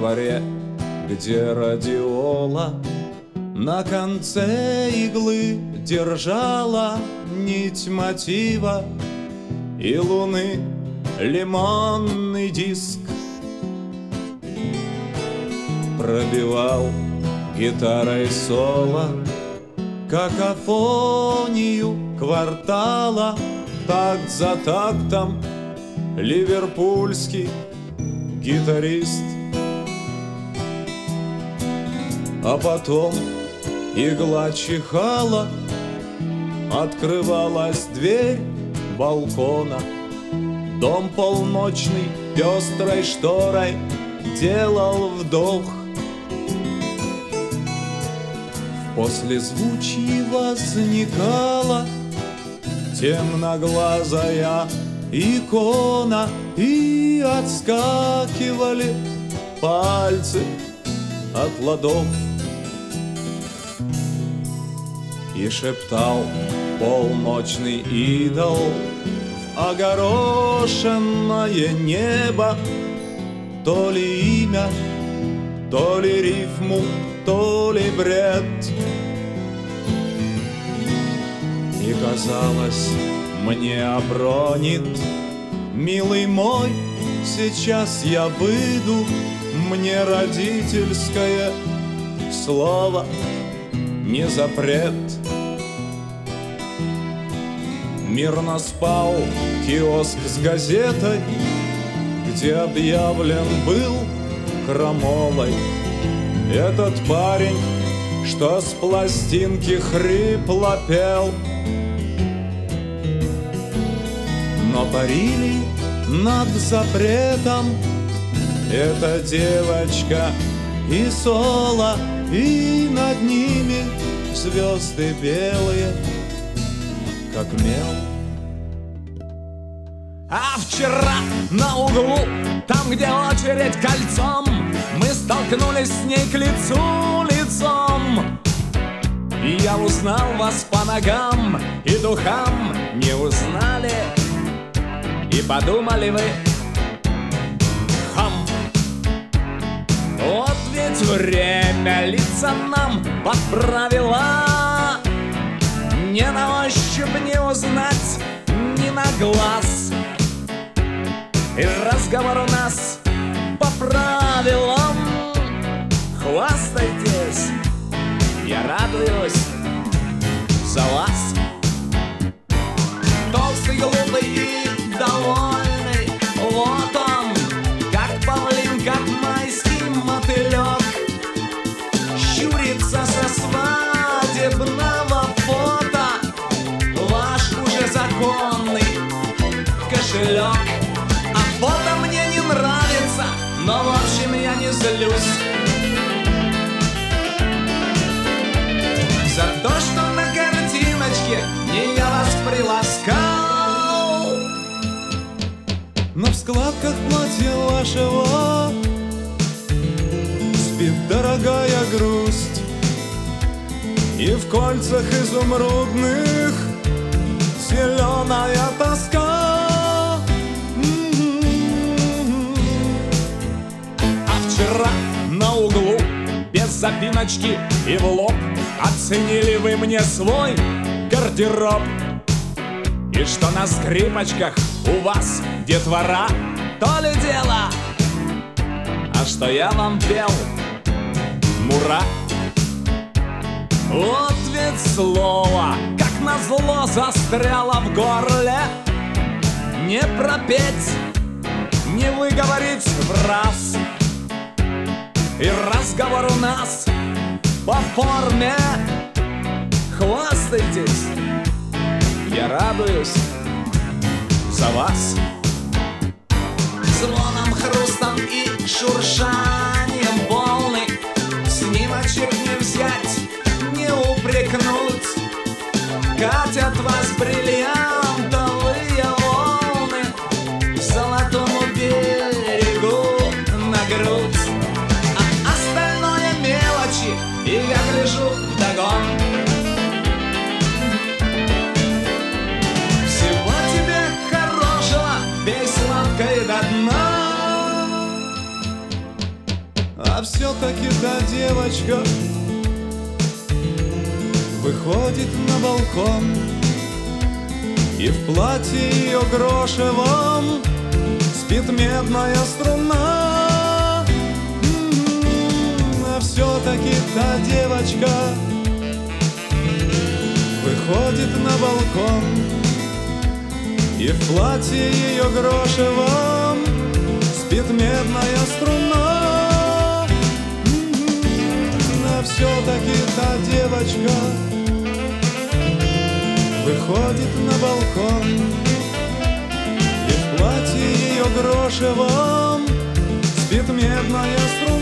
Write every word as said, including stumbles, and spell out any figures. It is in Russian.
дворе, где радиола на конце иглы держала нить мотива и луны лимонный диск. Пробивал гитарой соло какофонию квартала, такт за тактом ливерпульский гитарист. А потом игла чихала, открывалась дверь балкона. Дом полночный пестрой шторой делал вдох. В послезвучье возникала темноглазая икона, и отскакивали пальцы от ладов. И шептал полночный идол в огорошенное небо то ли имя, то ли рифму, то ли бред. И казалось, мне обронит: милый мой, сейчас я выйду, мне родительское слово не запрет. Мирно спал киоск с газетой, где объявлен был крамолой этот парень, что с пластинки хрипло пел. Но парили над запретом эта девочка и соло, и над ними звезды белые, как мел. А вчера на углу, там, где очередь кольцом, мы столкнулись с ней к лицу лицом. И я узнал вас по ногам и духам. Не узнали и подумали вы: хам. Вот ведь время лица нам подправила. Не на ощупь не узнать, ни на глаз. И разговор у нас по правилам. Хвастайтесь, я радуюсь за вас. Толстый, глупый и довольный, вот он, как павлин, как майский мотылек, щурится со свадебного фото ваш уже законный кошелек. А фото мне не нравится, но в общем я не злюсь за то, что на картиночке не я вас приласкал. Но в складках платья вашего спит дорогая грусть, и в кольцах изумрудных зеленая тоска. На углу, без запиночки и в лоб, оценили вы мне свой гардероб. И что на скрипочках у вас детвора, то ли дело. А что я вам пел, мура. Вот ведь слово, как назло, застряло в горле. Не пропеть, не выговорить в раз. И разговор у нас по форме. Хвастайтесь, я радуюсь за вас. Звоном, хрустом и шуршанием волны снимочек не взять, не упрекнуть. Катят вас бриллиантовые волны к золотому берегу на грудь. И я гляжу вдогон. Всего тебе хорошего, пей сладко и до дна. А все-таки та девочка выходит на балкон, и в платье ее грошевом спит медная струна. М-м-м, а все-таки та девочка выходит на балкон, и в платье ее грошевом спит медная струна. М-м-м, а все-таки та девочка выходит на балкон, и в платье ее грошевом спит медная струна.